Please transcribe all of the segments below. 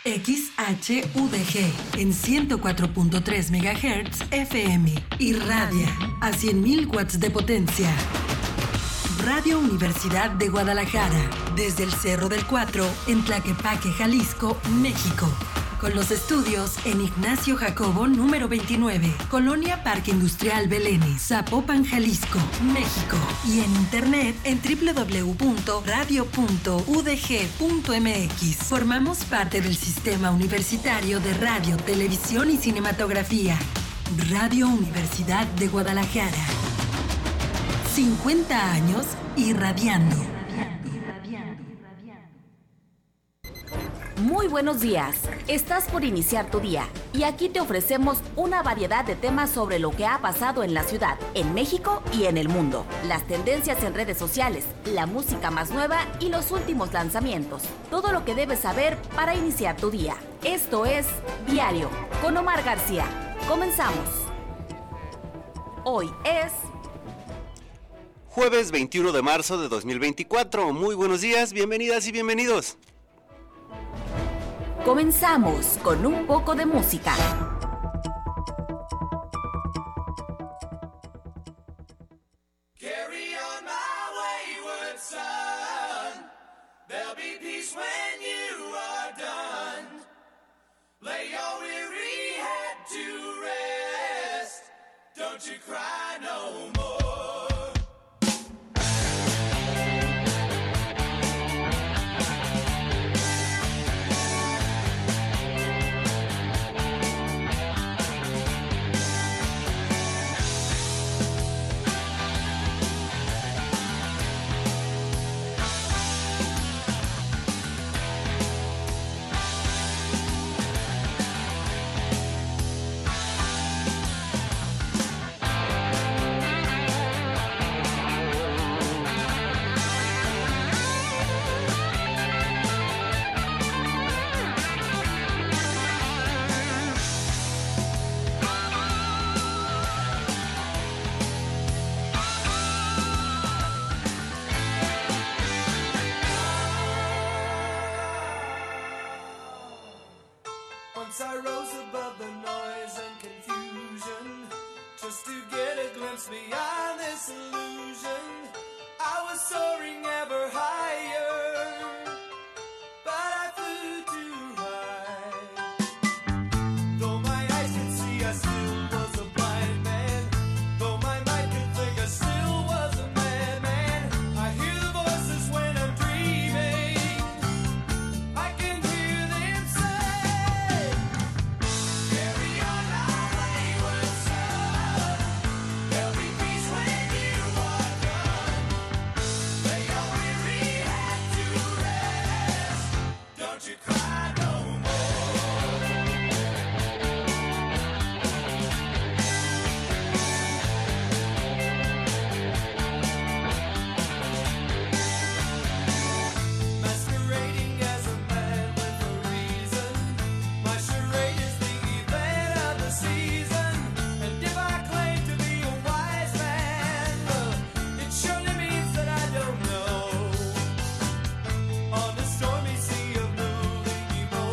XHUDG en 104.3 MHz FM y radia a 100.000 watts de potencia. Radio Universidad de Guadalajara, desde el Cerro del Cuatro, en Tlaquepaque, Jalisco, México. Con los estudios en Ignacio Jacobo, número 29, Colonia Parque Industrial Belénes, Zapopan, Jalisco, México. Y en internet en www.radio.udg.mx. Formamos parte del Sistema Universitario de Radio, Televisión y Cinematografía. Radio Universidad de Guadalajara. 50 años irradiando. Muy buenos días. Estás por iniciar tu día y aquí te ofrecemos una variedad de temas sobre lo que ha pasado en la ciudad, en México y en el mundo. Las tendencias en redes sociales, la música más nueva y los últimos lanzamientos. Todo lo que debes saber para iniciar tu día. Esto es Diario con Omar García. Comenzamos. Hoy es jueves 21 de marzo de 2024. Muy buenos días, bienvenidas y bienvenidos. Comenzamos con un poco de música. Carry on my wayward son. There'll be peace when you are done. Lay your weary head to rest. Don't you cry no more. I rose above the noise and confusion, just to get a glimpse beyond this illusion. I was soaring ever higher, but I flew too high. Though my eyes could see, I still was a blind man. Though my mind could think, I still was a madman. I hear the voices when I'm dreaming. I can hear them say, stormy sea of moving emotions.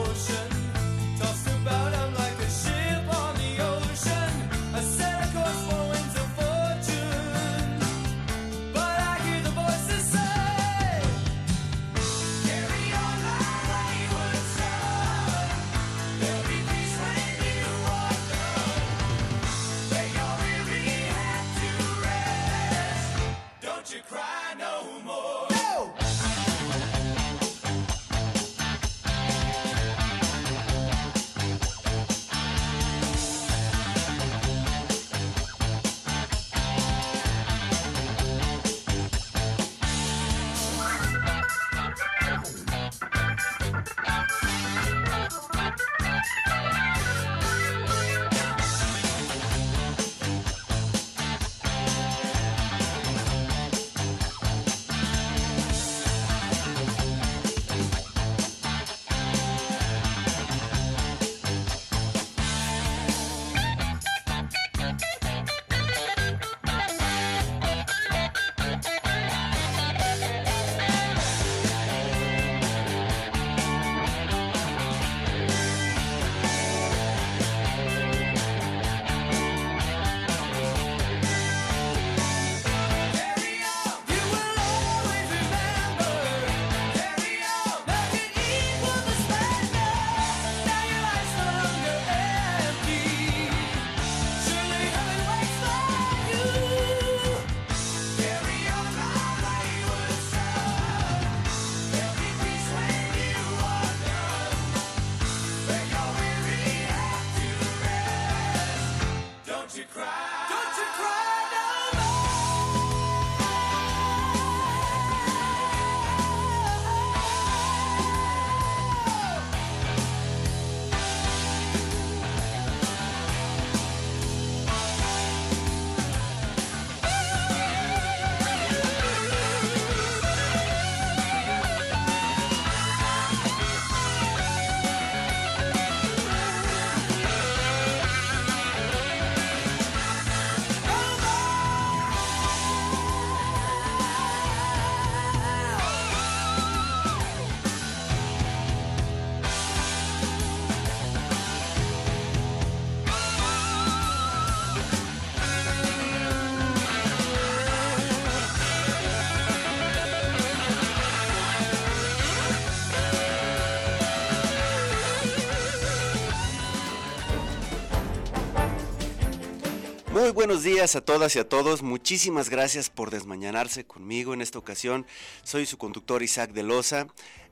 Muy buenos días a todas y a todos. Muchísimas gracias por desmañanarse conmigo en esta ocasión. Soy su conductor Isaac de Loza,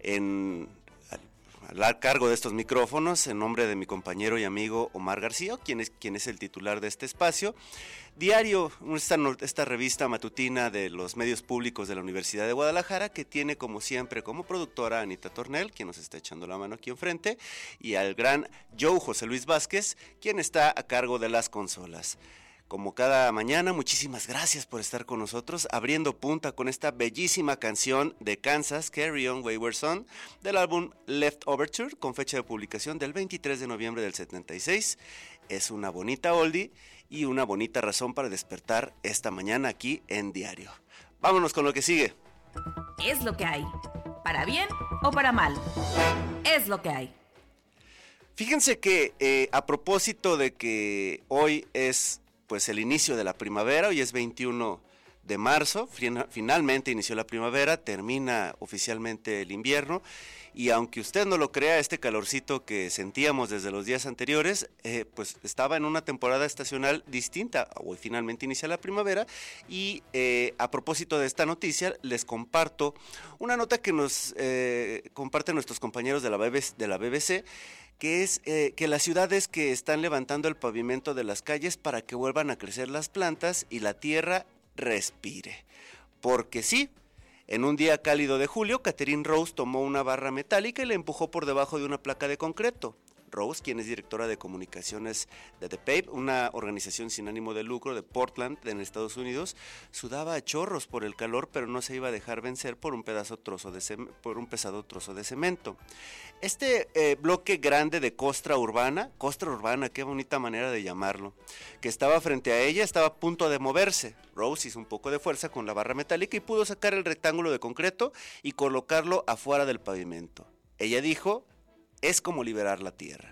al cargo de estos micrófonos, en nombre de mi compañero y amigo Omar García, quien es el titular de este espacio. Diario, esta revista matutina de los medios públicos de la Universidad de Guadalajara, que tiene como siempre como productora a Anita Tornel, quien nos está echando la mano aquí enfrente, y al gran Joe José Luis Vázquez, quien está a cargo de las consolas. Como cada mañana, muchísimas gracias por estar con nosotros, abriendo punta con esta bellísima canción de Kansas, Carry On Wayward Son, del álbum Left Overture, con fecha de publicación del 23 de noviembre del 76. Es una bonita oldie y una bonita razón para despertar esta mañana aquí en Diario. Vámonos con lo que sigue. Es lo que hay. Para bien o para mal. Es lo que hay. Fíjense que a propósito de que hoy es pues el inicio de la primavera, hoy es 21 de marzo, finalmente inició la primavera, termina oficialmente el invierno, y aunque usted no lo crea, este calorcito que sentíamos desde los días anteriores, pues estaba en una temporada estacional distinta. Hoy finalmente inicia la primavera, y a propósito de esta noticia, les comparto una nota que nos comparten nuestros compañeros de la BBC, que es que las ciudades que están levantando el pavimento de las calles para que vuelvan a crecer las plantas y la tierra respire. Porque sí, en un día cálido de julio, Catherine Rose tomó una barra metálica y la empujó por debajo de una placa de concreto. Rose, quien es directora de comunicaciones de The Pape, una organización sin ánimo de lucro de Portland, en Estados Unidos, sudaba a chorros por el calor, pero no se iba a dejar vencer por un pesado trozo de cemento. Este bloque grande de costra urbana, qué bonita manera de llamarlo, que estaba frente a ella, estaba a punto de moverse. Rose hizo un poco de fuerza con la barra metálica y pudo sacar el rectángulo de concreto y colocarlo afuera del pavimento. Ella dijo: es como liberar la tierra.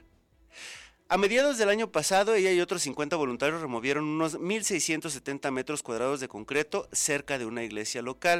A mediados del año pasado, ella y otros 50 voluntarios removieron unos 1.670 metros cuadrados de concreto cerca de una iglesia local.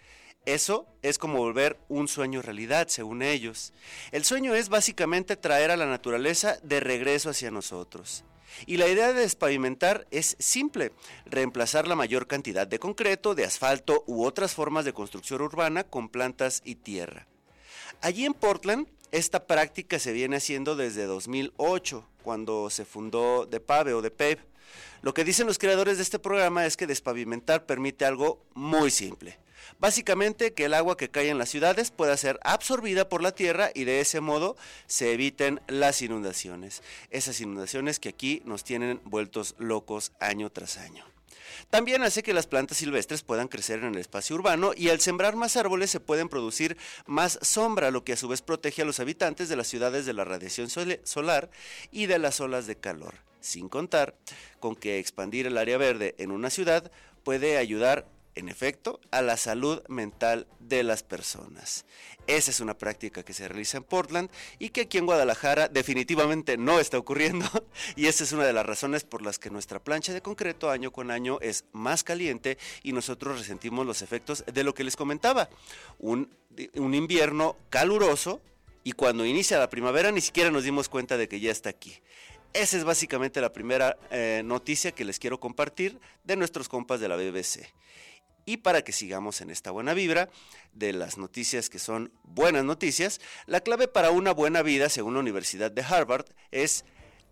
Eso es como volver un sueño realidad, según ellos. El sueño es básicamente traer a la naturaleza de regreso hacia nosotros. Y la idea de despavimentar es simple: reemplazar la mayor cantidad de concreto, de asfalto u otras formas de construcción urbana con plantas y tierra. Allí en Portland, esta práctica se viene haciendo desde 2008, cuando se fundó The Pape. Lo que dicen los creadores de este programa es que despavimentar permite algo muy simple. Básicamente, que el agua que cae en las ciudades pueda ser absorbida por la tierra y de ese modo se eviten las inundaciones. Esas inundaciones que aquí nos tienen vueltos locos año tras año. También hace que las plantas silvestres puedan crecer en el espacio urbano, y al sembrar más árboles se pueden producir más sombra, lo que a su vez protege a los habitantes de las ciudades de la radiación solar y de las olas de calor. Sin contar con que expandir el área verde en una ciudad puede ayudar, en efecto, a la salud mental de las personas. Esa es una práctica que se realiza en Portland y que aquí en Guadalajara definitivamente no está ocurriendo, y esa es una de las razones por las que nuestra plancha de concreto año con año es más caliente y nosotros resentimos los efectos de lo que les comentaba, un invierno caluroso, y cuando inicia la primavera ni siquiera nos dimos cuenta de que ya está aquí. Esa es básicamente la primera noticia que les quiero compartir de nuestros compas de la BBC. Y para que sigamos en esta buena vibra de las noticias que son buenas noticias, la clave para una buena vida, según la Universidad de Harvard, es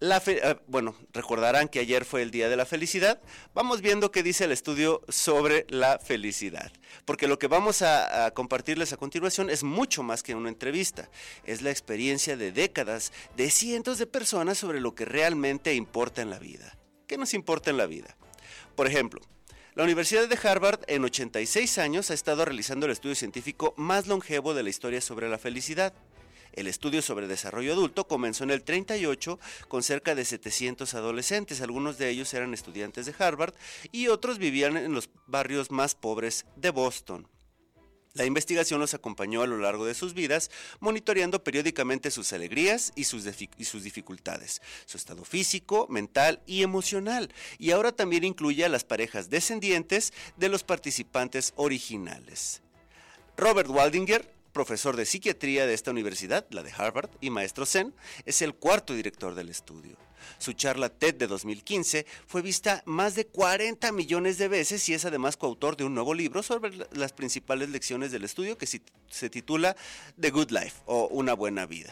recordarán que ayer fue el Día de la Felicidad. Vamos viendo qué dice el estudio sobre la felicidad, porque lo que vamos a compartirles a continuación es mucho más que una entrevista. Es la experiencia de décadas de cientos de personas sobre lo que realmente importa en la vida. ¿Qué nos importa en la vida? Por ejemplo, la Universidad de Harvard en 86 años ha estado realizando el estudio científico más longevo de la historia sobre la felicidad. El estudio sobre desarrollo adulto comenzó en el 38 con cerca de 700 adolescentes. Algunos de ellos eran estudiantes de Harvard y otros vivían en los barrios más pobres de Boston. La investigación los acompañó a lo largo de sus vidas, monitoreando periódicamente sus alegrías y sus dificultades, su estado físico, mental y emocional, y ahora también incluye a las parejas descendientes de los participantes originales. Robert Waldinger, profesor de psiquiatría de esta universidad, la de Harvard, y maestro Zen, es el cuarto director del estudio. Su charla TED de 2015 fue vista más de 40 millones de veces y es además coautor de un nuevo libro sobre las principales lecciones del estudio que se titula The Good Life o Una Buena Vida.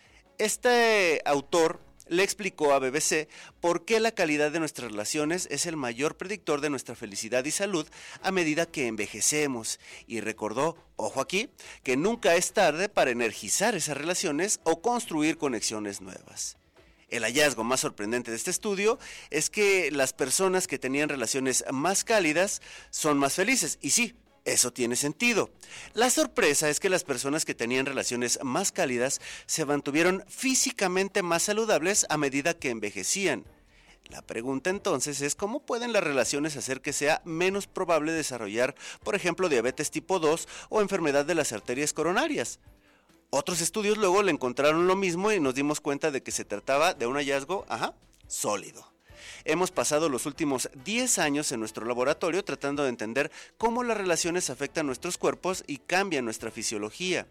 Este autor le explicó a BBC por qué la calidad de nuestras relaciones es el mayor predictor de nuestra felicidad y salud a medida que envejecemos y recordó, ojo aquí, que nunca es tarde para energizar esas relaciones o construir conexiones nuevas. El hallazgo más sorprendente de este estudio es que las personas que tenían relaciones más cálidas son más felices. Y sí, eso tiene sentido. La sorpresa es que las personas que tenían relaciones más cálidas se mantuvieron físicamente más saludables a medida que envejecían. La pregunta entonces es cómo pueden las relaciones hacer que sea menos probable desarrollar, por ejemplo, diabetes tipo 2 o enfermedad de las arterias coronarias. Otros estudios luego le encontraron lo mismo y nos dimos cuenta de que se trataba de un hallazgo, sólido. Hemos pasado los últimos 10 años en nuestro laboratorio tratando de entender cómo las relaciones afectan nuestros cuerpos y cambian nuestra fisiología.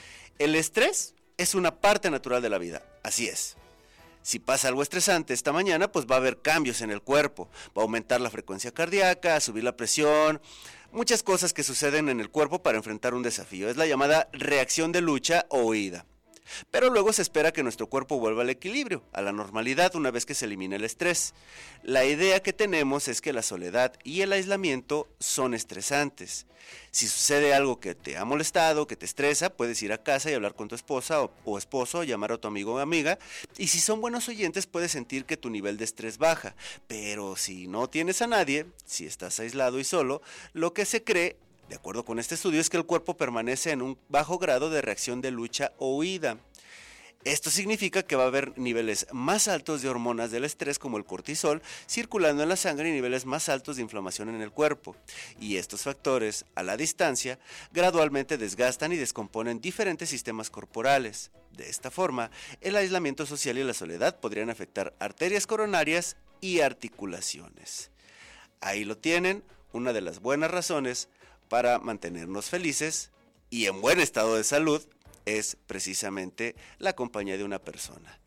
El estrés es una parte natural de la vida, así es. Si pasa algo estresante esta mañana, pues va a haber cambios en el cuerpo, va a aumentar la frecuencia cardíaca, subir la presión, muchas cosas que suceden en el cuerpo para enfrentar un desafío. Es la llamada reacción de lucha o huida. Pero luego se espera que nuestro cuerpo vuelva al equilibrio, a la normalidad una vez que se elimine el estrés. La idea que tenemos es que la soledad y el aislamiento son estresantes. Si sucede algo que te ha molestado, que te estresa, puedes ir a casa y hablar con tu esposa o esposo, llamar a tu amigo o amiga, y si son buenos oyentes puedes sentir que tu nivel de estrés baja. Pero si no tienes a nadie, si estás aislado y solo, lo que se cree, de acuerdo con este estudio, es que el cuerpo permanece en un bajo grado de reacción de lucha o huida. Esto significa que va a haber niveles más altos de hormonas del estrés como el cortisol circulando en la sangre y niveles más altos de inflamación en el cuerpo. Y estos factores, a la distancia, gradualmente desgastan y descomponen diferentes sistemas corporales. De esta forma, el aislamiento social y la soledad podrían afectar arterias coronarias y articulaciones. Ahí lo tienen, una de las buenas razones para mantenernos felices y en buen estado de salud es precisamente la compañía de una persona.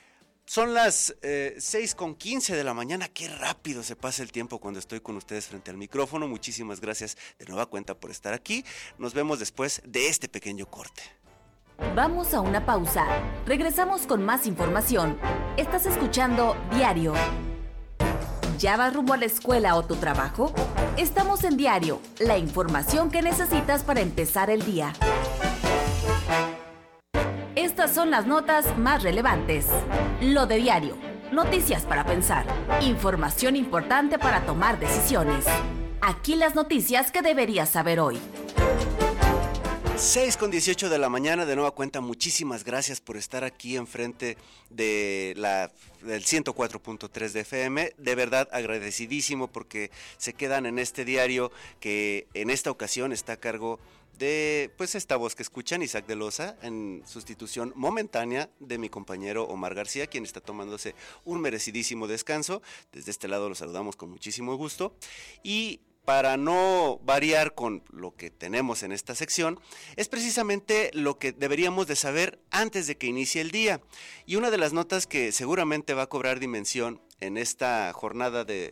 Son las 6:15 de la mañana, qué rápido se pasa el tiempo cuando estoy con ustedes frente al micrófono. Muchísimas gracias de nueva cuenta por estar aquí. Nos vemos después de este pequeño corte. Vamos a una pausa. Regresamos con más información. Estás escuchando Diario. ¿Ya vas rumbo a la escuela o tu trabajo? Estamos en Diario, la información que necesitas para empezar el día. Estas son las notas más relevantes. Lo de Diario, noticias para pensar, información importante para tomar decisiones. Aquí las noticias que deberías saber hoy. 6:18 de la mañana, de nueva cuenta, muchísimas gracias por estar aquí enfrente del 104.3 de FM, de verdad agradecidísimo porque se quedan en este diario que en esta ocasión está a cargo de esta voz que escuchan, Isaac de Loza, en sustitución momentánea de mi compañero Omar García, quien está tomándose un merecidísimo descanso. Desde este lado lo saludamos con muchísimo gusto y para no variar con lo que tenemos en esta sección, es precisamente lo que deberíamos de saber antes de que inicie el día. Y una de las notas que seguramente va a cobrar dimensión en esta jornada de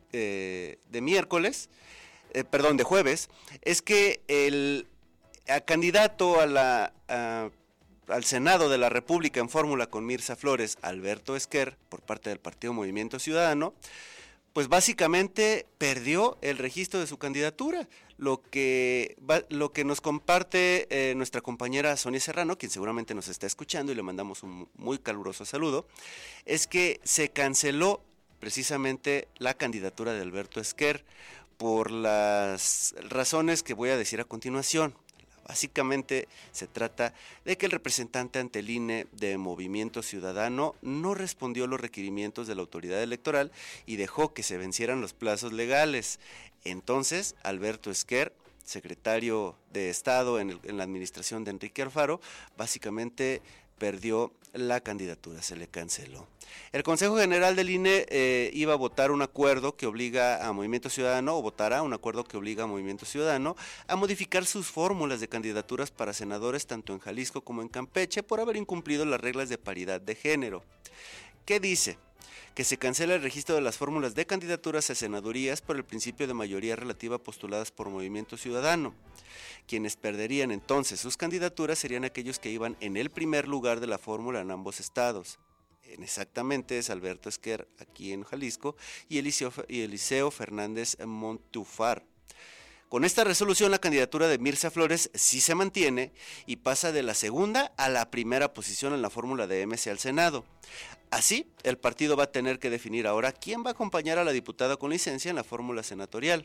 jueves, es que el candidato al Senado de la República en fórmula con Mirza Flores, Alberto Esquer, por parte del Partido Movimiento Ciudadano, pues básicamente perdió el registro de su candidatura. Lo que nos comparte nuestra compañera Sonia Serrano, quien seguramente nos está escuchando y le mandamos un muy caluroso saludo, es que se canceló precisamente la candidatura de Alberto Esquer por las razones que voy a decir a continuación. Básicamente se trata de que el representante ante el INE de Movimiento Ciudadano no respondió a los requerimientos de la autoridad electoral y dejó que se vencieran los plazos legales. Entonces, Alberto Esquer, secretario de Estado en la administración de Enrique Alfaro, básicamente perdió la candidatura, se le canceló. El Consejo General del INE iba a votar un acuerdo que obliga a Movimiento Ciudadano, o votará un acuerdo que obliga a Movimiento Ciudadano a modificar sus fórmulas de candidaturas para senadores tanto en Jalisco como en Campeche por haber incumplido las reglas de paridad de género. ¿Qué dice? Que se cancela el registro de las fórmulas de candidaturas a senadurías por el principio de mayoría relativa postuladas por Movimiento Ciudadano. Quienes perderían entonces sus candidaturas serían aquellos que iban en el primer lugar de la fórmula en ambos estados. Exactamente es Alberto Esquer aquí en Jalisco y Eliseo Fernández Montúfar. Con esta resolución la candidatura de Mirza Flores sí se mantiene y pasa de la segunda a la primera posición en la fórmula de MC al Senado. Así, el partido va a tener que definir ahora quién va a acompañar a la diputada con licencia en la fórmula senatorial.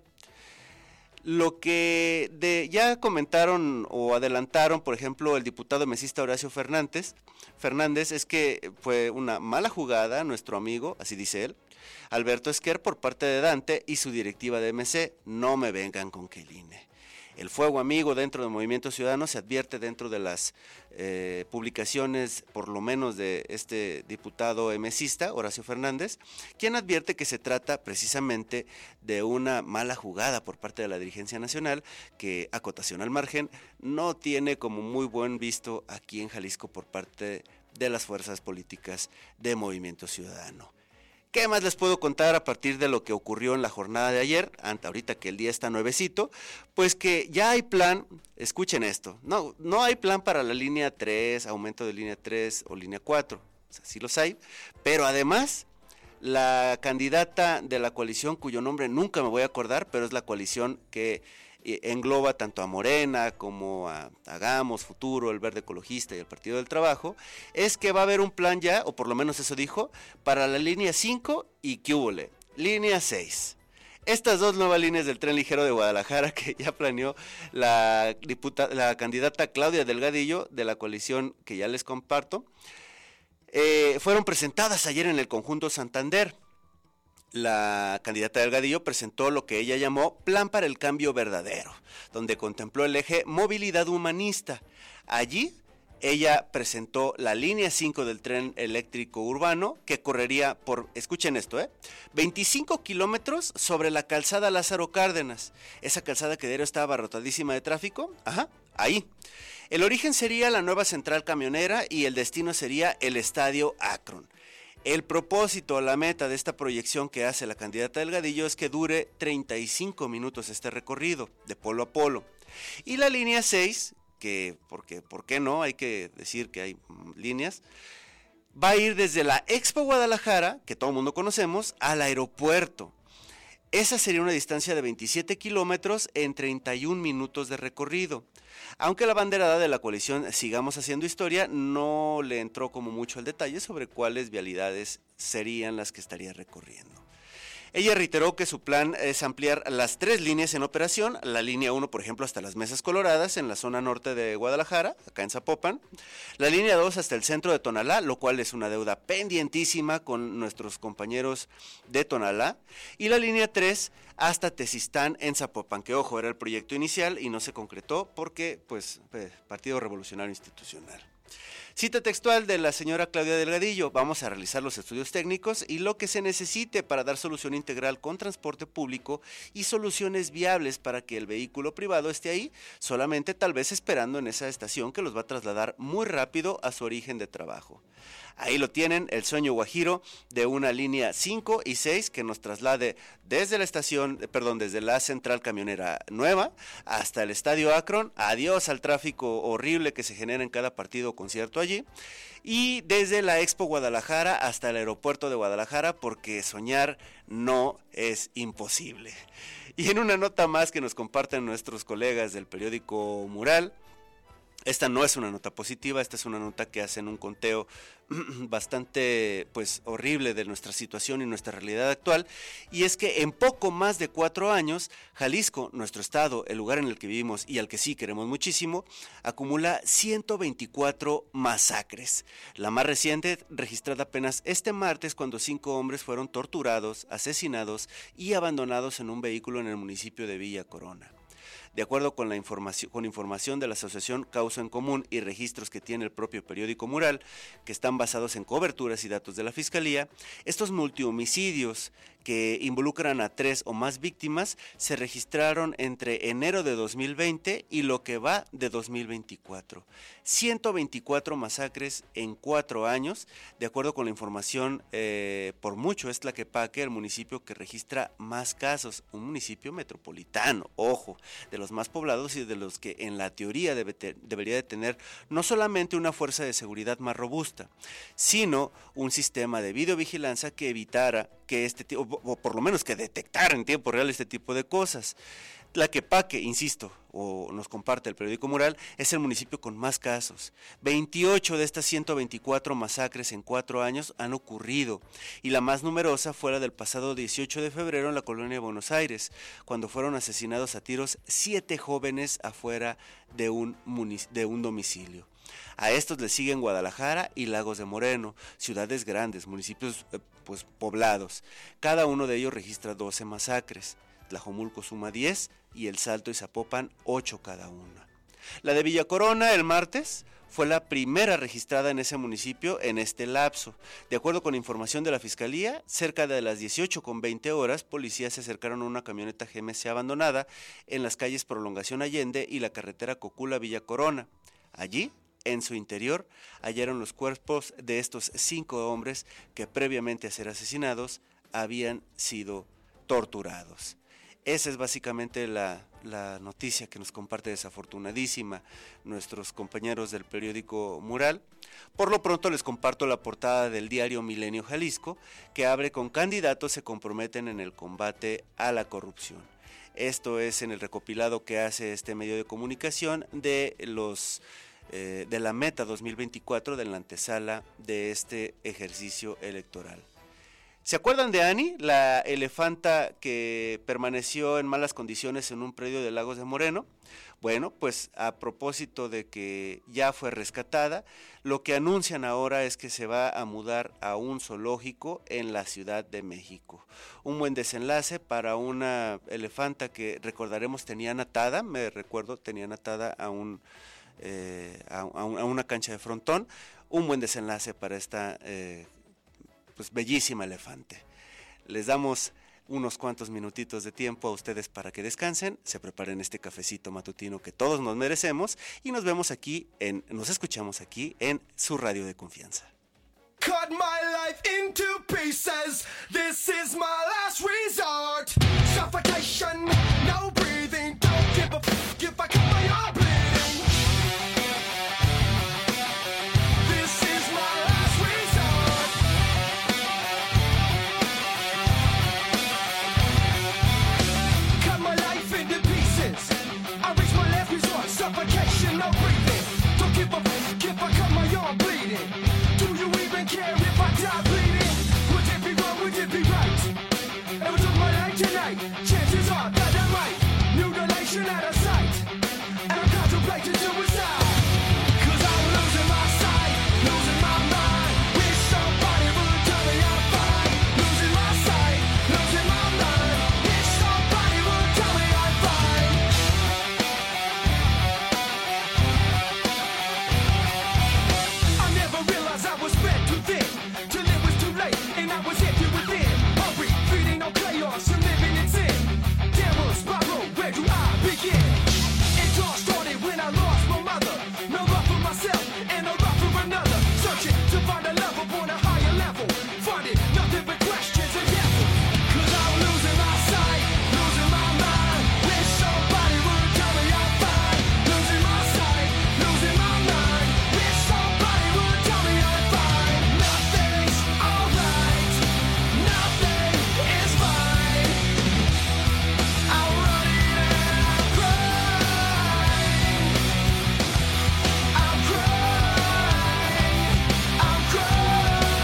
Lo que ya comentaron o adelantaron, por ejemplo, el diputado mesista Horacio Fernández, es que fue una mala jugada nuestro amigo, así dice él, Alberto Esquer por parte de Dante y su directiva de MC. No me vengan con que el INE. El fuego amigo dentro del Movimiento Ciudadano se advierte dentro de las publicaciones, por lo menos de este diputado emesista, Horacio Fernández, quien advierte que se trata precisamente de una mala jugada por parte de la dirigencia nacional, que, acotación al margen, no tiene como muy buen visto aquí en Jalisco por parte de las fuerzas políticas de Movimiento Ciudadano. ¿Qué más les puedo contar a partir de lo que ocurrió en la jornada de ayer? Ahorita que el día está nuevecito, pues que ya hay plan, escuchen esto, no hay plan para la línea 3, aumento de línea 3 o línea 4, o sea, sí los hay, pero además la candidata de la coalición, cuyo nombre nunca me voy a acordar, pero es la coalición que engloba tanto a Morena como a Hagamos, Futuro, el Verde Ecologista y el Partido del Trabajo, es que va a haber un plan ya, o por lo menos eso dijo, para la línea 5 y ¿qué húbole? Línea 6. Estas dos nuevas líneas del tren ligero de Guadalajara que ya planeó la candidata Claudia Delgadillo de la coalición que ya les comparto, fueron presentadas ayer en el Conjunto Santander. La candidata Delgadillo presentó lo que ella llamó Plan para el Cambio Verdadero, donde contempló el eje movilidad humanista. Allí ella presentó la línea 5 del tren eléctrico urbano que correría por, escuchen esto, 25 kilómetros sobre la calzada Lázaro Cárdenas. Esa calzada que diario estaba abarrotadísima de tráfico, ahí. El origen sería la nueva central camionera y el destino sería el Estadio Akron. El propósito, la meta de esta proyección que hace la candidata Delgadillo es que dure 35 minutos este recorrido, de polo a polo. Y la línea 6, que, porque, ¿por qué no? Hay que decir que hay líneas, va a ir desde la Expo Guadalajara, que todo el mundo conocemos, al aeropuerto. Esa sería una distancia de 27 kilómetros en 31 minutos de recorrido. Aunque la banderada de la coalición Sigamos Haciendo Historia no le entró como mucho al detalle sobre cuáles vialidades serían las que estaría recorriendo. Ella reiteró que su plan es ampliar las 3 líneas en operación, la línea 1, por ejemplo, hasta las Mesas Coloradas, en la zona norte de Guadalajara, acá en Zapopan, la línea 2 hasta el centro de Tonalá, lo cual es una deuda pendientísima con nuestros compañeros de Tonalá, y la línea 3 hasta Tezistán en Zapopan, que ojo, era el proyecto inicial y no se concretó porque, pues, Partido Revolucionario Institucional. Cita textual de la señora Claudia Delgadillo: vamos a realizar los estudios técnicos y lo que se necesite para dar solución integral con transporte público y soluciones viables para que el vehículo privado esté ahí, solamente tal vez esperando en esa estación que los va a trasladar muy rápido a su origen de trabajo. Ahí lo tienen, el sueño guajiro de una línea 5 y 6 que nos traslade desde la desde la central camionera nueva hasta el Estadio Akron. Adiós al tráfico horrible que se genera en cada partido o concierto allí. Y desde la Expo Guadalajara hasta el aeropuerto de Guadalajara, porque soñar no es imposible. Y en una nota más que nos comparten nuestros colegas del periódico Mural, esta no es una nota positiva, esta es una nota que hacen un conteo bastante horrible de nuestra situación y nuestra realidad actual, y es que en poco más de 4 años, Jalisco, nuestro estado, el lugar en el que vivimos y al que sí queremos muchísimo, acumula 124 masacres. La más reciente, registrada apenas este martes, cuando 5 hombres fueron torturados, asesinados y abandonados en un vehículo en el municipio de Villa Corona. De acuerdo con información de la Asociación Causa en Común y registros que tiene el propio periódico Mural, que están basados en coberturas y datos de la Fiscalía, estos multihomicidios que involucran a 3 o más víctimas se registraron entre enero de 2020 y lo que va de 2024. 124 masacres en 4 años, de acuerdo con la información, por mucho es Tlaquepaque el municipio que registra más casos, un municipio metropolitano, ojo, de los más poblados y de los que en la teoría debería de tener no solamente una fuerza de seguridad más robusta, sino un sistema de videovigilancia que evitara que o por lo menos que detectara en tiempo real este tipo de cosas. Tlaquepaque, insisto, o nos comparte el periódico Mural, es el municipio con más casos. 28 de estas 124 masacres en 4 años han ocurrido, y la más numerosa fue la del pasado 18 de febrero en la colonia de Buenos Aires, cuando fueron asesinados a tiros 7 jóvenes afuera de un domicilio. A estos le siguen Guadalajara y Lagos de Moreno, ciudades grandes, municipios poblados. Cada uno de ellos registra 12 masacres. Tlajomulco suma 10 y El Salto y Zapopan 8 cada una. La de Villa Corona el martes fue la primera registrada en ese municipio en este lapso. De acuerdo con información de la Fiscalía, cerca de las 18:20 policías se acercaron a una camioneta GMC abandonada en las calles Prolongación Allende y la carretera Cocula-Villa Corona. Allí, en su interior, hallaron los cuerpos de estos 5 hombres que previamente a ser asesinados habían sido torturados. Esa es básicamente la noticia que nos comparte desafortunadísima nuestros compañeros del periódico Mural. Por lo pronto les comparto la portada del diario Milenio Jalisco, que abre con candidatos se comprometen en el combate a la corrupción. Esto es en el recopilado que hace este medio de comunicación de la meta 2024 de la antesala de este ejercicio electoral. ¿Se acuerdan de Ani, la elefanta que permaneció en malas condiciones en un predio de Lagos de Moreno? Bueno, pues a propósito de que ya fue rescatada, lo que anuncian ahora es que se va a mudar a un zoológico en la Ciudad de México. Un buen desenlace para una elefanta que recordaremos tenían atada, tenían atada a una cancha de frontón. Un buen desenlace para esta bellísima elefante. Les damos unos cuantos minutitos de tiempo a ustedes para que descansen, se preparen este cafecito matutino que todos nos merecemos y nos escuchamos aquí en su radio de confianza. Cut my life into pieces. This is my last resort. Suffocation, no breathing. Don't give a f if I cut my arm bleeding. Suffocation, no breathing. Don't give a f if I cut my arm bleeding. Do you even care if I die bleeding? Would it be wrong, would it be right? If I took my life tonight, chances are that I might. Mutilation out of sight, and I'm contemplating suicide. Cause I'm losing my sight, losing my mind. Wish somebody would tell me I'm fine. Losing my sight, losing my mind. Wish somebody would tell me I'm fine. Realized I was spread too thin, till it was too late, and I was empty within. Hungry, feeding on chaos, and living in sin. Downward spiral, where do I begin? It all started when I lost my mother. No love for myself, and no love for another. Searching to find a love upon a higher level. Finding nothing but questions and devils. Cause I'm losing my sight, losing my mind. Wish somebody would tell me I'm fine. Losing my sight, losing my mind. Wish somebody would tell me I'm fine. Nothing's alright. Nothing is fine. I'm running and I'm crying. I'm crying. I'm crying.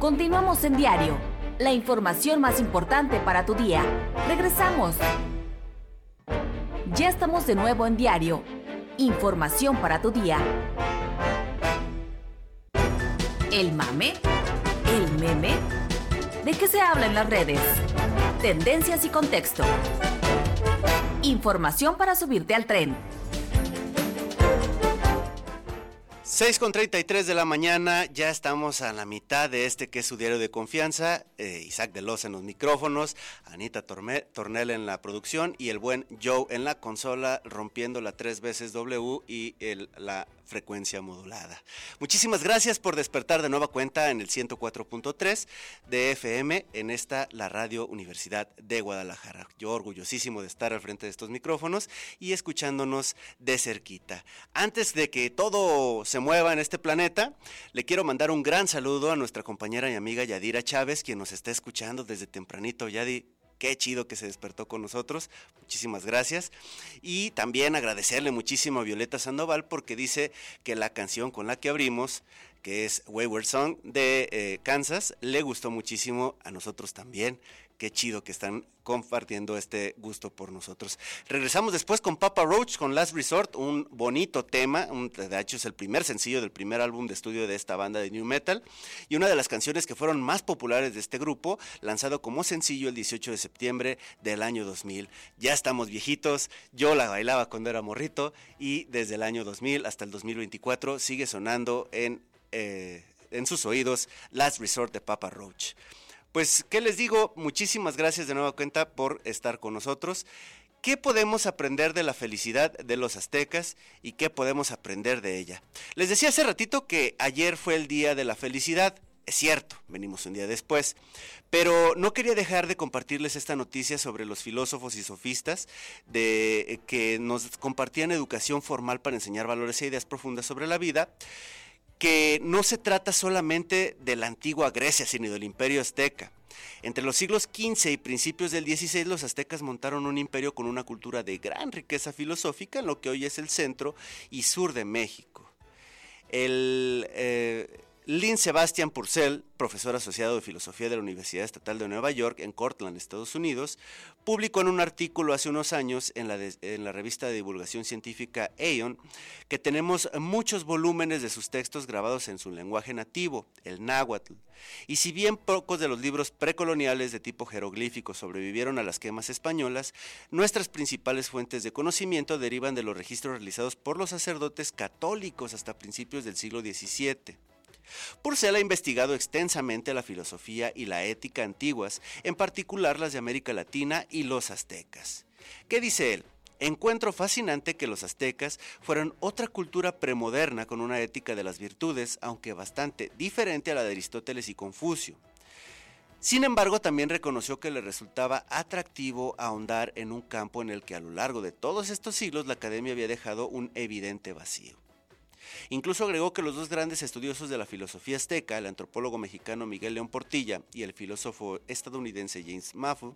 Continuamos en Diario, la información más importante para tu día. Regresamos. Ya estamos de nuevo en Diario, información para tu día. ¿El mame? ¿El meme? ¿De qué se habla en las redes? Tendencias y contexto. Información para subirte al tren. 6:33 de la mañana, ya estamos a la mitad de este que es su diario de confianza. Isaac de Loza en los micrófonos, Anita Tornel en la producción y el buen Joe en la consola, rompiendo la 3 veces W y la frecuencia modulada. Muchísimas gracias por despertar de nueva cuenta en el 104.3 de FM, en esta, la Radio Universidad de Guadalajara. Yo orgullosísimo de estar al frente de estos micrófonos y escuchándonos de cerquita. Antes de que todo se mueva en este planeta, le quiero mandar un gran saludo a nuestra compañera y amiga Yadira Chávez, quien nos está escuchando desde tempranito. Yadi, qué chido que se despertó con nosotros, muchísimas gracias. Y también agradecerle muchísimo a Violeta Sandoval porque dice que la canción con la que abrimos, que es Wayward Song de Kansas, le gustó muchísimo, a nosotros también. Qué chido que están compartiendo este gusto por nosotros. Regresamos después con Papa Roach, con Last Resort, un bonito tema, de hecho es el primer sencillo del primer álbum de estudio de esta banda de New Metal, y una de las canciones que fueron más populares de este grupo, lanzado como sencillo el 18 de septiembre del año 2000. Ya estamos viejitos, yo la bailaba cuando era morrito, y desde el año 2000 hasta el 2024 sigue sonando en sus oídos Last Resort de Papa Roach. Pues, ¿qué les digo? Muchísimas gracias de nueva cuenta por estar con nosotros. ¿Qué podemos aprender de la felicidad de los aztecas y qué podemos aprender de ella? Les decía hace ratito que ayer fue el Día de la Felicidad. Es cierto, venimos un día después, pero no quería dejar de compartirles esta noticia sobre los filósofos y sofistas que nos compartían educación formal para enseñar valores e ideas profundas sobre la vida, que no se trata solamente de la antigua Grecia, sino del imperio azteca. Entre los siglos XV y principios del XVI, los aztecas montaron un imperio con una cultura de gran riqueza filosófica en lo que hoy es el centro y sur de México. Lynn Sebastian Purcell, profesor asociado de filosofía de la Universidad Estatal de Nueva York en Cortland, Estados Unidos, publicó en un artículo hace unos años en la revista de divulgación científica Aeon que tenemos muchos volúmenes de sus textos grabados en su lenguaje nativo, el náhuatl. Y si bien pocos de los libros precoloniales de tipo jeroglífico sobrevivieron a las quemas españolas, nuestras principales fuentes de conocimiento derivan de los registros realizados por los sacerdotes católicos hasta principios del siglo XVII. Purcell ha investigado extensamente la filosofía y la ética antiguas, en particular las de América Latina y los aztecas. ¿Qué dice él? Encuentro fascinante que los aztecas fueran otra cultura premoderna con una ética de las virtudes, aunque bastante diferente a la de Aristóteles y Confucio. Sin embargo, también reconoció que le resultaba atractivo ahondar en un campo en el que a lo largo de todos estos siglos la academia había dejado un evidente vacío. Incluso agregó que los dos grandes estudiosos de la filosofía azteca, el antropólogo mexicano Miguel León Portilla y el filósofo estadounidense James Maffei,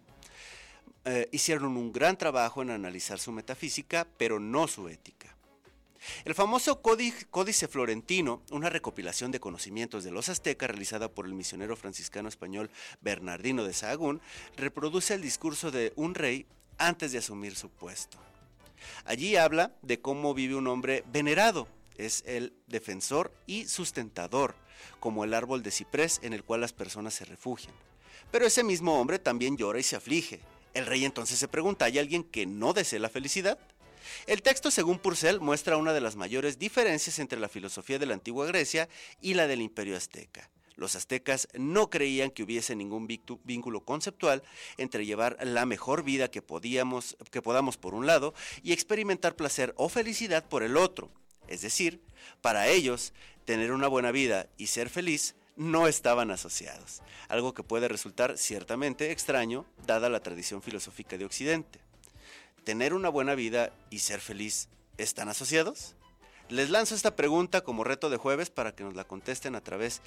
hicieron un gran trabajo en analizar su metafísica, pero no su ética. El famoso Códice Florentino, una recopilación de conocimientos de los aztecas realizada por el misionero franciscano español Bernardino de Sahagún, reproduce el discurso de un rey antes de asumir su puesto. Allí habla de cómo vive un hombre venerado. Es el defensor y sustentador, como el árbol de ciprés en el cual las personas se refugian. Pero ese mismo hombre también llora y se aflige. El rey entonces se pregunta, ¿hay alguien que no desee la felicidad? El texto, según Purcell, muestra una de las mayores diferencias entre la filosofía de la antigua Grecia y la del imperio azteca. Los aztecas no creían que hubiese ningún vínculo conceptual entre llevar la mejor vida que podamos por un lado y experimentar placer o felicidad por el otro. Es decir, para ellos, tener una buena vida y ser feliz no estaban asociados, algo que puede resultar ciertamente extraño dada la tradición filosófica de Occidente. ¿Tener una buena vida y ser feliz están asociados? Les lanzo esta pregunta como reto de jueves para que nos la contesten a través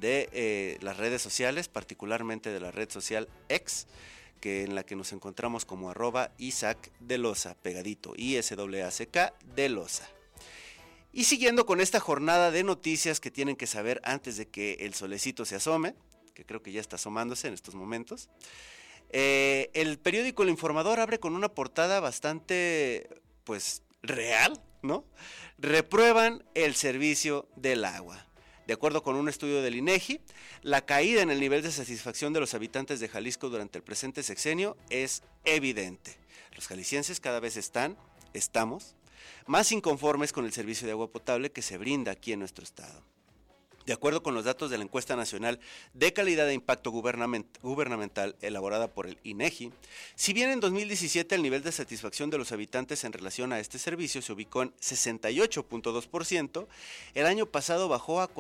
de las redes sociales, particularmente de la red social X, en la que nos encontramos como @Isaac de Loza, pegadito, ISAACK de Loza. Y siguiendo con esta jornada de noticias que tienen que saber antes de que el solecito se asome, que creo que ya está asomándose en estos momentos. El periódico El Informador abre con una portada bastante, pues, real, ¿no? Reprueban el servicio del agua. De acuerdo con un estudio del INEGI, la caída en el nivel de satisfacción de los habitantes de Jalisco durante el presente sexenio es evidente. Los jaliscienses cada vez estamos más inconformes con el servicio de agua potable que se brinda aquí en nuestro estado. De acuerdo con los datos de la Encuesta Nacional de Calidad e Impacto Gubernamental elaborada por el INEGI, si bien en 2017 el nivel de satisfacción de los habitantes en relación a este servicio se ubicó en 68.2%, el año pasado bajó a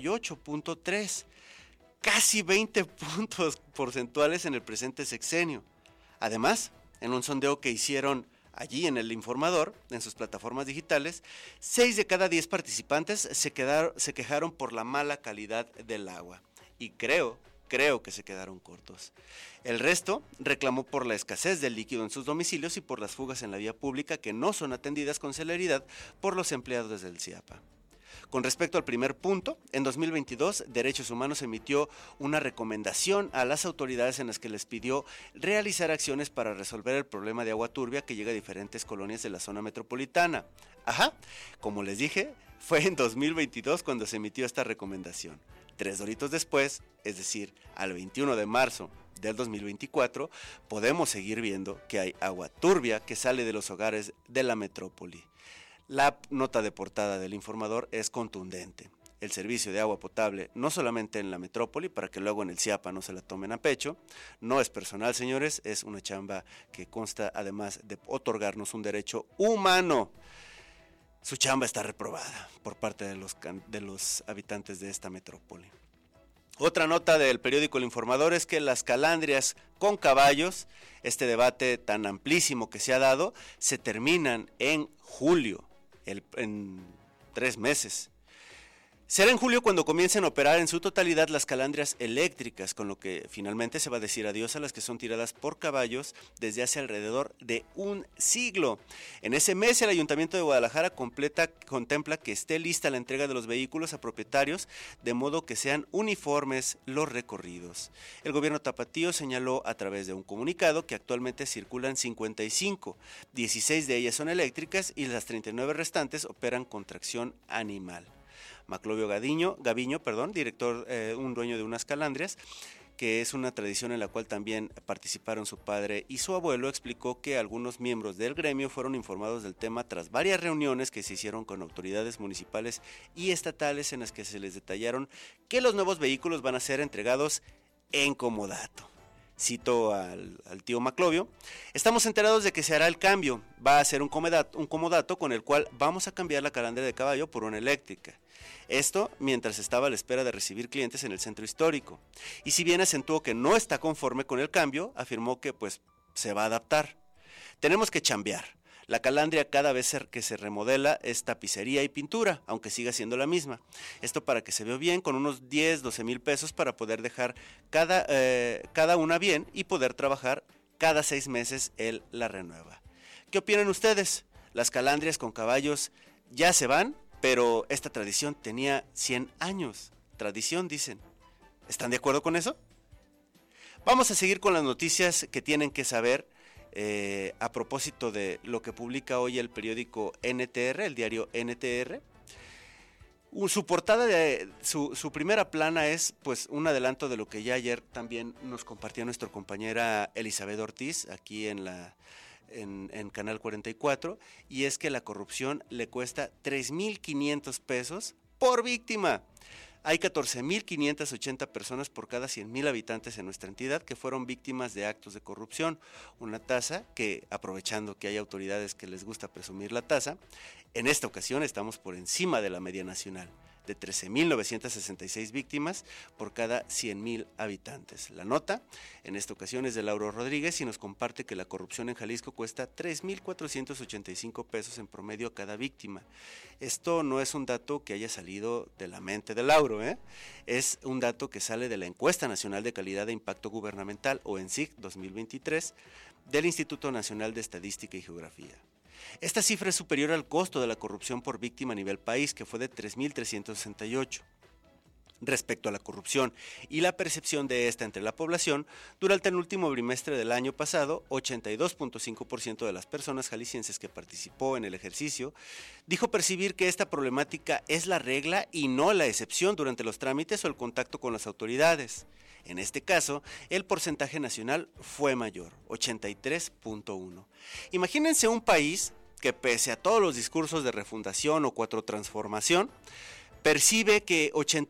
48.3%, casi 20 puntos porcentuales en el presente sexenio. Además, en un sondeo que hicieron allí en El Informador, en sus plataformas digitales, 6 de cada 10 participantes se quejaron por la mala calidad del agua. Y creo que se quedaron cortos. El resto reclamó por la escasez del líquido en sus domicilios y por las fugas en la vía pública que no son atendidas con celeridad por los empleados del CIAPA. Con respecto al primer punto, en 2022, Derechos Humanos emitió una recomendación a las autoridades en las que les pidió realizar acciones para resolver el problema de agua turbia que llega a diferentes colonias de la zona metropolitana. Como les dije, fue en 2022 cuando se emitió esta recomendación. 3 doritos después, es decir, al 21 de marzo del 2024, podemos seguir viendo que hay agua turbia que sale de los hogares de la metrópoli. La nota de portada del Informador es contundente. El servicio de agua potable, no solamente en la metrópoli, para que luego en el CIAPA no se la tomen a pecho, no es personal, señores, es una chamba que consta además de otorgarnos un derecho humano. Su chamba está reprobada por parte de los habitantes de esta metrópoli. Otra nota del periódico El Informador es que las calandrias con caballos, este debate tan amplísimo que se ha dado, se terminan en julio. En 3 meses. Será en julio cuando comiencen a operar en su totalidad las calandrias eléctricas, con lo que finalmente se va a decir adiós a las que son tiradas por caballos desde hace alrededor de un siglo. En ese mes el Ayuntamiento de Guadalajara contempla que esté lista la entrega de los vehículos a propietarios, de modo que sean uniformes los recorridos. El gobierno tapatío señaló a través de un comunicado que actualmente circulan 55, 16 de ellas son eléctricas y las 39 restantes operan con tracción animal. Maclovio Gaviño, director, un dueño de unas calandrias, que es una tradición en la cual también participaron su padre y su abuelo, explicó que algunos miembros del gremio fueron informados del tema tras varias reuniones que se hicieron con autoridades municipales y estatales en las que se les detallaron que los nuevos vehículos van a ser entregados en comodato. Cito al tío Maclovio: estamos enterados de que se hará el cambio, va a ser un comodato con el cual vamos a cambiar la calandria de caballo por una eléctrica. Esto mientras estaba a la espera de recibir clientes en el centro histórico. Y si bien acentuó que no está conforme con el cambio, afirmó que pues se va a adaptar. Tenemos que chambear. La calandria cada vez que se remodela es tapicería y pintura, aunque siga siendo la misma. Esto para que se vea bien, con unos 10, 12 mil pesos para poder dejar cada una bien y poder trabajar cada 6 meses él la renueva. ¿Qué opinan ustedes? Las calandrias con caballos ya se van, pero esta tradición tenía 100 años. Tradición, dicen. ¿Están de acuerdo con eso? Vamos a seguir con las noticias que tienen que saber a propósito de lo que publica hoy el periódico NTR, el diario NTR. Su portada, su primera plana es pues un adelanto de lo que ya ayer también nos compartió nuestra compañera Elizabeth Ortiz aquí en Canal 44, y es que la corrupción le cuesta 3,500 pesos por víctima. Hay 14,580 personas por cada 100,000 habitantes en nuestra entidad que fueron víctimas de actos de corrupción, una tasa que, aprovechando que hay autoridades que les gusta presumir la tasa, en esta ocasión estamos por encima de la media nacional, de 13,966 víctimas por cada 100,000 habitantes. La nota en esta ocasión es de Lauro Rodríguez y nos comparte que la corrupción en Jalisco cuesta 3,485 pesos en promedio a cada víctima. Esto no es un dato que haya salido de la mente de Lauro, es un dato que sale de la Encuesta Nacional de Calidad e Impacto Gubernamental, o ENCIG 2023, del Instituto Nacional de Estadística y Geografía. Esta cifra es superior al costo de la corrupción por víctima a nivel país, que fue de 3,368. respecto a la corrupción y la percepción de esta entre la población, durante el último trimestre del año pasado, 82.5% de las personas jaliscienses que participó en el ejercicio dijo percibir que esta problemática es la regla y no la excepción durante los trámites o el contacto con las autoridades. En este caso, el porcentaje nacional fue mayor, 83.1. Imagínense un país que pese a todos los discursos de refundación o cuatro transformación, percibe que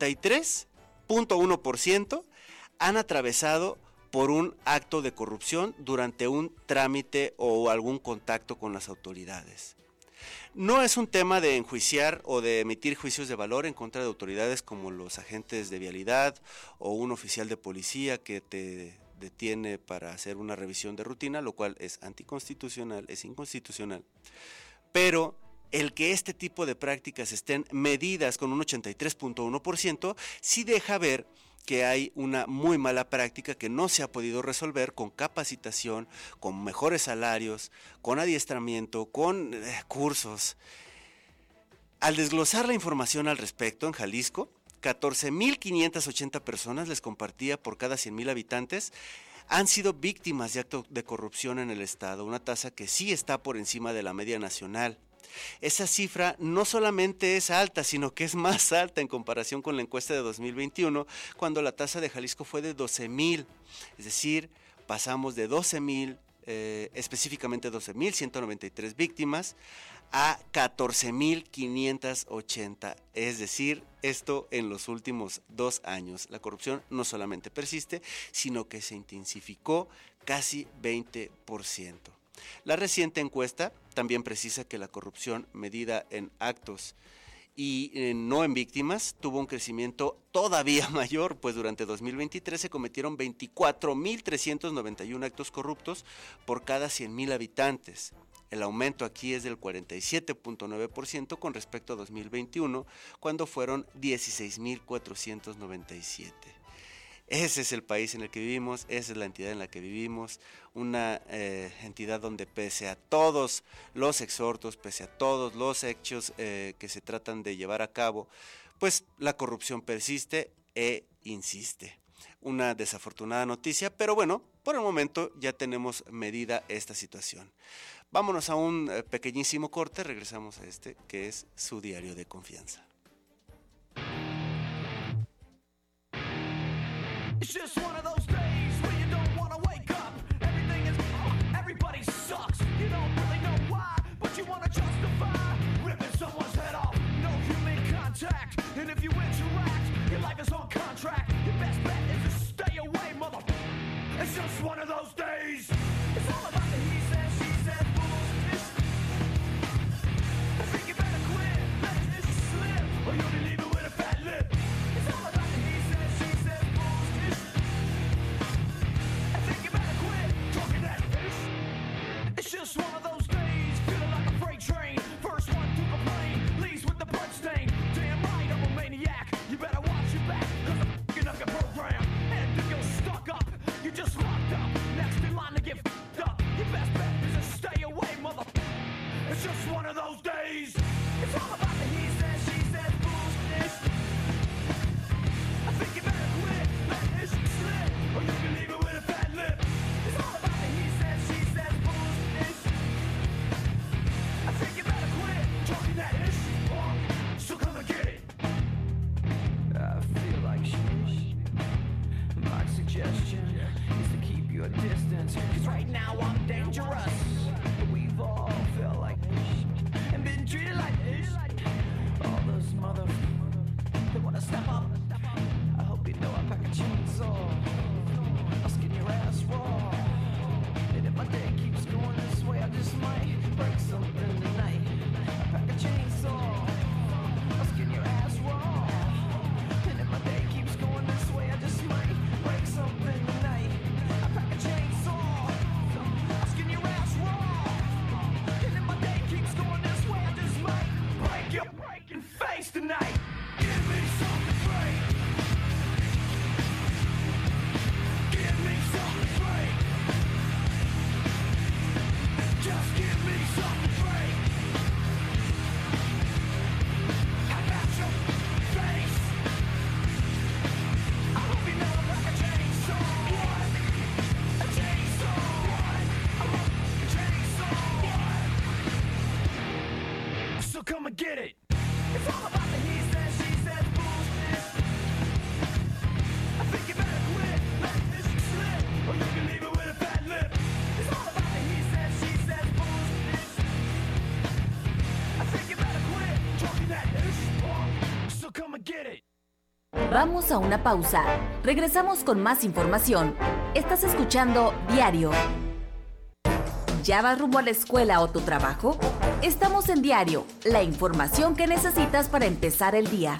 83.1% han atravesado por un acto de corrupción durante un trámite o algún contacto con las autoridades. No es un tema de enjuiciar o de emitir juicios de valor en contra de autoridades como los agentes de vialidad o un oficial de policía que te detiene para hacer una revisión de rutina, lo cual es anticonstitucional, es inconstitucional. Pero el que este tipo de prácticas estén medidas con un 83.1% sí deja ver que hay una muy mala práctica que no se ha podido resolver con capacitación, con mejores salarios, con adiestramiento, con cursos. Al desglosar la información al respecto en Jalisco, 14.580 personas, les compartía, por cada 100,000 habitantes, han sido víctimas de actos de corrupción en el estado, una tasa que sí está por encima de la media nacional. Esa cifra no solamente es alta, sino que es más alta en comparación con la encuesta de 2021, cuando la tasa de Jalisco fue de 12,000, es decir, pasamos de 12,000, específicamente 12,193 víctimas, a 14,580, es decir, esto en los últimos 2 años. La corrupción no solamente persiste, sino que se intensificó casi 20%. La reciente encuesta también precisa que la corrupción medida en actos y no en víctimas tuvo un crecimiento todavía mayor, pues durante 2023 se cometieron 24,391 actos corruptos por cada 100,000 habitantes. El aumento aquí es del 47.9% con respecto a 2021, cuando fueron 16,497. Ese es el país en el que vivimos, esa es la entidad en la que vivimos, una entidad donde pese a todos los exhortos, pese a todos los hechos que se tratan de llevar a cabo, pues la corrupción persiste e insiste. Una desafortunada noticia, pero bueno, por el momento ya tenemos medida esta situación. Vámonos a un pequeñísimo corte, regresamos a este que es su diario de confianza. It's just one of those days where you don't want to wake up. Everything is, everybody sucks. You don't really know why, but you want to justify ripping someone's head off. No human contact, and if you interact, your life is on contract. Your best bet is to stay away, motherfucker. It's just one of those days. It's all about the he said, she said bullshit. I think you better quit, let this slip, or you'll be leaving with a fat lip. It's all about the he said, she said bullshit. Vamos a una pausa. Regresamos con más información. Estás escuchando Diario. ¿Ya vas rumbo a la escuela o tu trabajo? Estamos en Diario, la información que necesitas para empezar el día.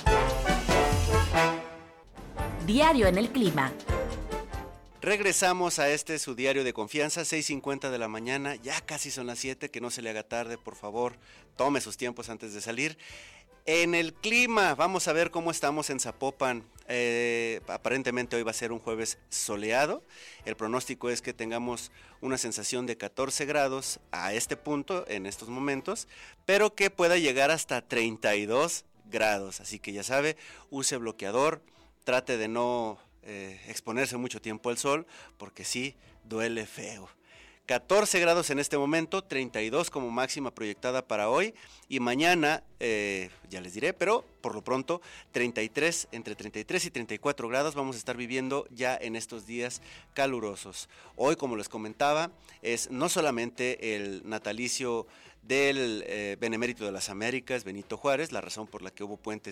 Diario en el clima. Regresamos a su diario de confianza, 6:50 de la mañana, ya casi son las 7, que no se le haga tarde, por favor, tome sus tiempos antes de salir. En el clima, vamos a ver cómo estamos en Zapopan. Aparentemente hoy va a ser un jueves soleado. El pronóstico es que tengamos una sensación de 14 grados a este punto, en estos momentos, pero que pueda llegar hasta 32 grados. Así que ya sabe, use bloqueador, trate de no exponerse mucho tiempo al sol, porque sí, duele feo. 14 grados en este momento, 32 como máxima proyectada para hoy, y mañana, ya les diré, pero por lo pronto, entre 33 y 34 grados vamos a estar viviendo ya en estos días calurosos. Hoy, como les comentaba, es no solamente el natalicio del Benemérito de las Américas, Benito Juárez, la razón por la que hubo puente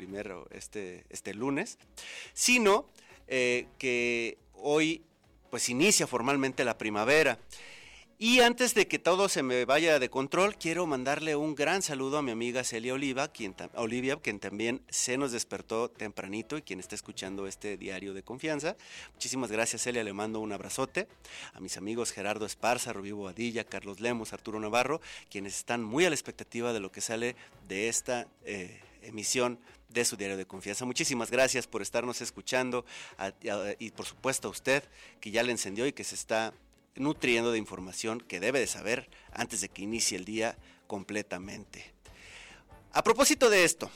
este lunes, sino que hoy pues inicia formalmente la primavera. Y antes de que todo se me vaya de control, quiero mandarle un gran saludo a mi amiga Celia Olivia, quien también se nos despertó tempranito y quien está escuchando este diario de confianza. Muchísimas gracias, Celia, le mando un abrazote. A mis amigos Gerardo Esparza, Rubí Boadilla, Carlos Lemos, Arturo Navarro, quienes están muy a la expectativa de lo que sale de esta emisión de su diario de confianza. Muchísimas gracias por estarnos escuchando y por supuesto a usted que ya le encendió y que se está nutriendo de información que debe de saber antes de que inicie el día completamente. A propósito de esto,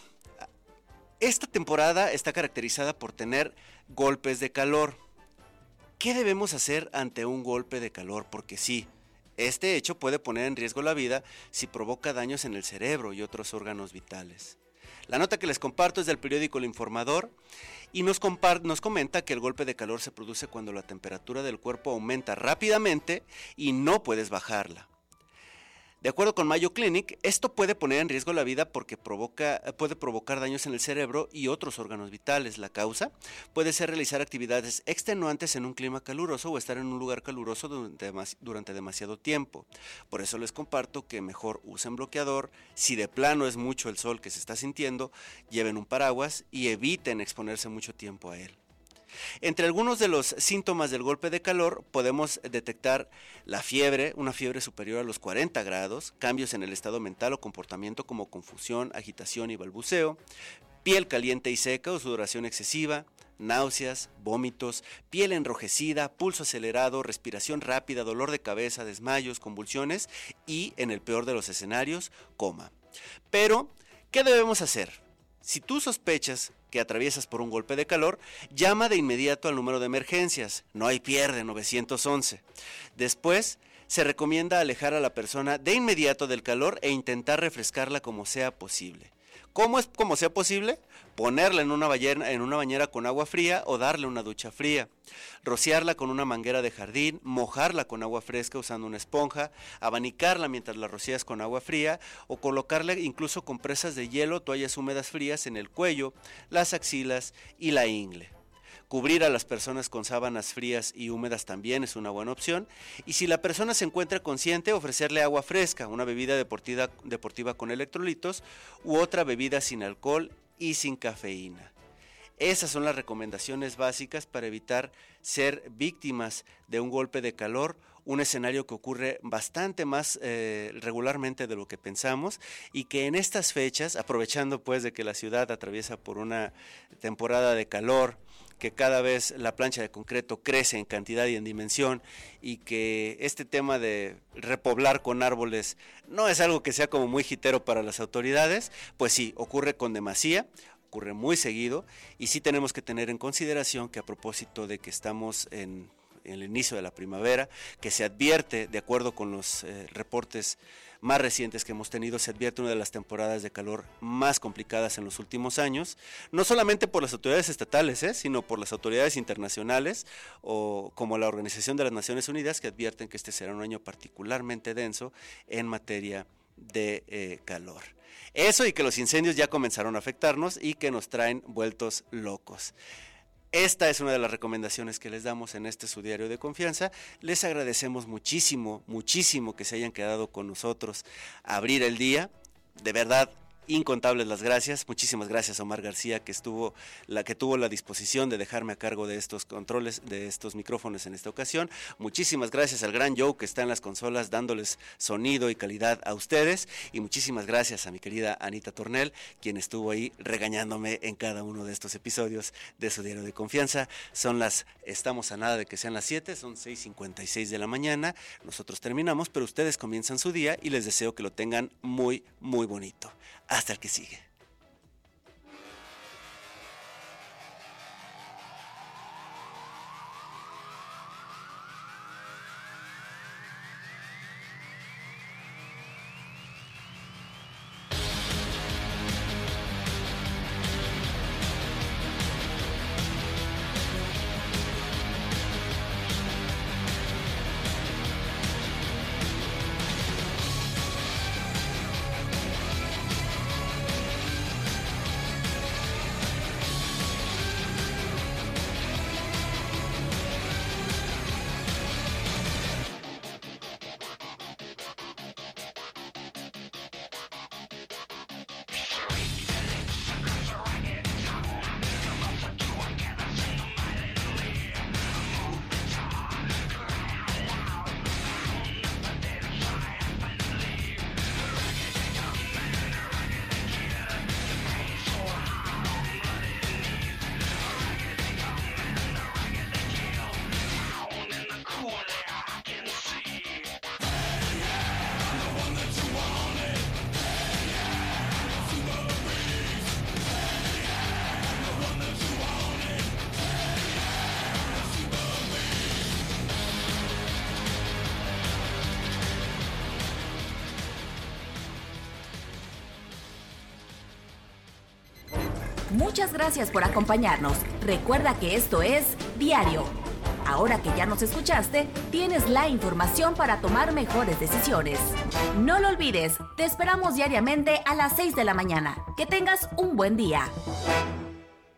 esta temporada está caracterizada por tener golpes de calor. ¿Qué debemos hacer ante un golpe de calor? Porque sí, este hecho puede poner en riesgo la vida si provoca daños en el cerebro y otros órganos vitales. La nota que les comparto es del periódico El Informador y nos comenta que el golpe de calor se produce cuando la temperatura del cuerpo aumenta rápidamente y no puedes bajarla. De acuerdo con Mayo Clinic, esto puede poner en riesgo la vida porque puede provocar daños en el cerebro y otros órganos vitales. La causa puede ser realizar actividades extenuantes en un clima caluroso o estar en un lugar caluroso durante demasiado tiempo. Por eso les comparto que mejor usen bloqueador. Si de plano es mucho el sol que se está sintiendo, lleven un paraguas y eviten exponerse mucho tiempo a él. Entre algunos de los síntomas del golpe de calor podemos detectar la fiebre, una fiebre superior a los 40 grados, cambios en el estado mental o comportamiento como confusión, agitación y balbuceo, piel caliente y seca o sudoración excesiva, náuseas, vómitos, piel enrojecida, pulso acelerado, respiración rápida, dolor de cabeza, desmayos, convulsiones y, en el peor de los escenarios, coma. Pero, ¿qué debemos hacer? Si tú sospechas que atraviesas por un golpe de calor, llama de inmediato al número de emergencias, no hay pierde, 911. Después, se recomienda alejar a la persona de inmediato del calor e intentar refrescarla como sea posible. ¿Cómo es como sea posible? Ponerla en una bañera con agua fría o darle una ducha fría. Rociarla con una manguera de jardín, mojarla con agua fresca usando una esponja, abanicarla mientras la rocías con agua fría o colocarle incluso compresas de hielo, toallas húmedas frías en el cuello, las axilas y la ingle. Cubrir a las personas con sábanas frías y húmedas también es una buena opción. Y si la persona se encuentra consciente, ofrecerle agua fresca, una bebida deportiva con electrolitos u otra bebida sin alcohol y sin cafeína. Esas son las recomendaciones básicas para evitar ser víctimas de un golpe de calor, un escenario que ocurre bastante más regularmente de lo que pensamos y que en estas fechas, aprovechando pues de que la ciudad atraviesa por una temporada de calor, que cada vez la plancha de concreto crece en cantidad y en dimensión y que este tema de repoblar con árboles no es algo que sea como muy jitero para las autoridades, pues sí, ocurre con demasía, ocurre muy seguido y sí tenemos que tener en consideración que a propósito de que estamos en el inicio de la primavera, que se advierte, de acuerdo con los reportes más recientes que hemos tenido, se advierte una de las temporadas de calor más complicadas en los últimos años, no solamente por las autoridades estatales, sino por las autoridades internacionales o como la Organización de las Naciones Unidas, que advierten que este será un año particularmente denso en materia de calor. Eso y que los incendios ya comenzaron a afectarnos y que nos traen vueltos locos. Esta es una de las recomendaciones que les damos en este su diario de confianza. Les agradecemos muchísimo, muchísimo que se hayan quedado con nosotros a abrir el día. De verdad, incontables las gracias. Muchísimas gracias a Omar García, que tuvo la disposición de dejarme a cargo de estos controles, de estos micrófonos en esta ocasión. Muchísimas gracias al gran Joe, que está en las consolas dándoles sonido y calidad a ustedes. Y muchísimas gracias a mi querida Anita Tornel, quien estuvo ahí regañándome en cada uno de estos episodios de su diario de confianza. Estamos a nada de que sean las 7, son 6:56 de la mañana. Nosotros terminamos, pero ustedes comienzan su día y les deseo que lo tengan muy, muy bonito. Hasta el que sigue. Muchas gracias por acompañarnos. Recuerda que esto es Diario. Ahora que ya nos escuchaste, tienes la información para tomar mejores decisiones. No lo olvides, te esperamos diariamente a las 6 de la mañana. Que tengas un buen día.